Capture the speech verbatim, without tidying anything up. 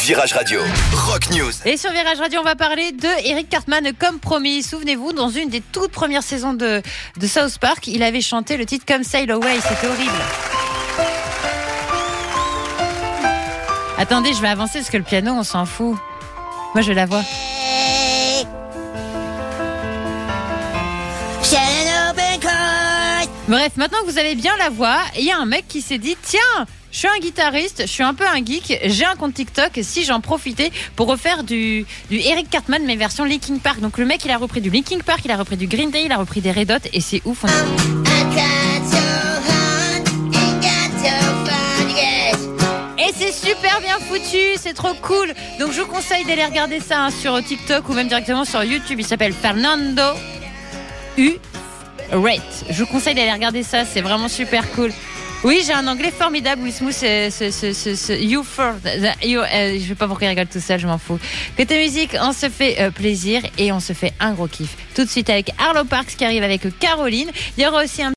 Virage Radio, Rock News. Et sur Virage Radio, on va parler de Eric Cartman comme promis. Souvenez-vous, dans une des toutes premières saisons de, de South Park, il avait chanté le titre Come Sail Away, c'était horrible. Attendez, je vais avancer parce que le piano, on s'en fout. Moi, je la vois. Bref, maintenant que vous avez bien la voix, il y a un mec qui s'est dit, tiens, je suis un guitariste, je suis un peu un geek, j'ai un compte TikTok, si j'en profitais pour refaire du, du Eric Cartman, mais version Linkin Park. Donc le mec, il a repris du Linkin Park, il a repris du Green Day, il a repris des Red Hot, et c'est ouf. On... Et c'est super bien foutu, c'est trop cool. Donc je vous conseille d'aller regarder ça hein, sur TikTok ou même directement sur YouTube. Il s'appelle Fernando U. Rate. Je vous conseille d'aller regarder ça, c'est vraiment super cool. Oui, j'ai un anglais formidable. Will Smith, c'est, c'est, c'est, c'est, c'est you for, you, euh, je sais pas pourquoi il rigole tout seul, je m'en fous. Côté musique, on se fait euh, plaisir et on se fait un gros kiff. Tout de suite avec Arlo Parks qui arrive avec Caroline. Il y aura aussi un